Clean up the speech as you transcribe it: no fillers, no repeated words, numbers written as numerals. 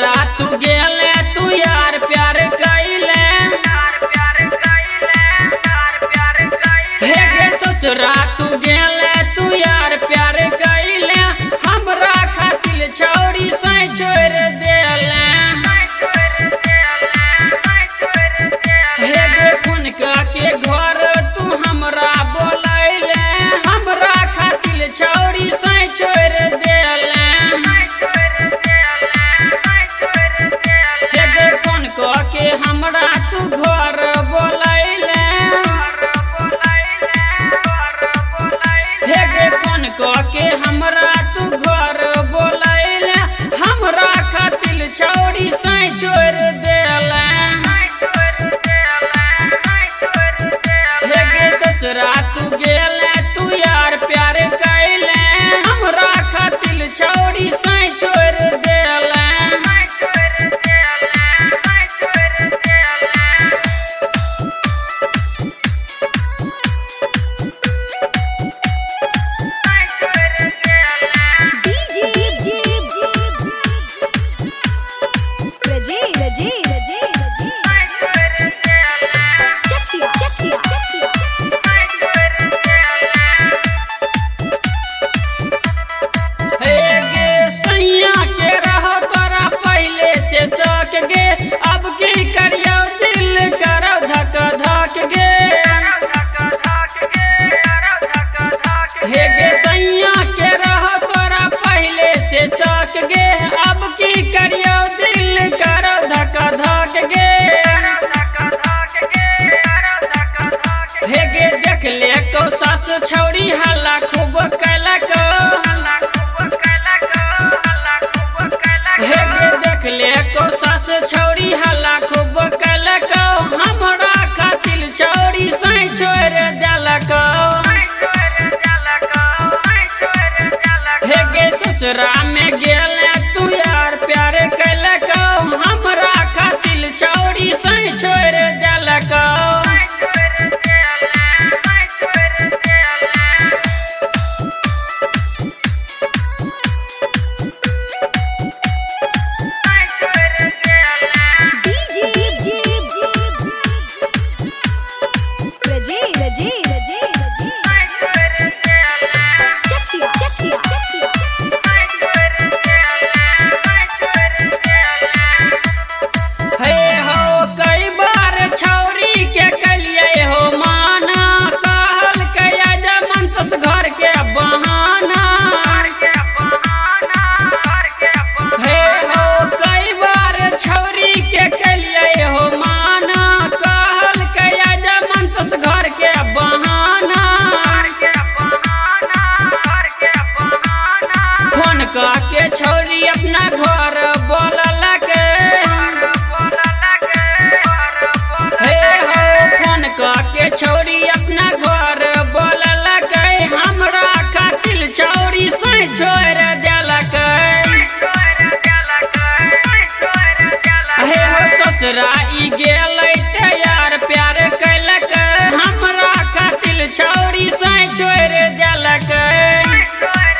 ससुरा तू गेले तू यार प्यार कैले हे गे ससुरा तू गेले तू यार प्यार कैले हमरा खातिर छौरी से छोड़ देले हे गे फोन के घर तू हमरा बोलैले हमरा खातिर छौरी से छोड़ देले के हमरा तू घर बोलैले हे गे फोन के हमरा तू घर बोलैले हमरा खातिर छौरी से छोड़ देले हे गे ससुरा तू गेले तू यार प्यार कैले हमरा खातिर छौरी से छोड़ देले अब की करियो दिल करो धक धक गे हे गे सैया के रहो तोरा पहले से सक गे अब की करियो दिल करो धक धक गे हे गे देख ले को सास छौरी हल्ला खूब कैलक हे गे देख ले को सास छौरी हल्ला खूब कैलक हमरा खातिर छौरी से छोड़ देलक हे गे ससुरा में गेले तू यार प्यार कैलक हमरा खातिर छौरी से छोड़ देलक के छौरी अपना घर बोललक हे हो फोन के छौरी अपना घर बोललक हमरा खातिर छौरी से छोड़ देलक हे हो ससुरा ई गेलै यार प्यार कैलक हमरा खातिर छौरी से छोड़ देलक।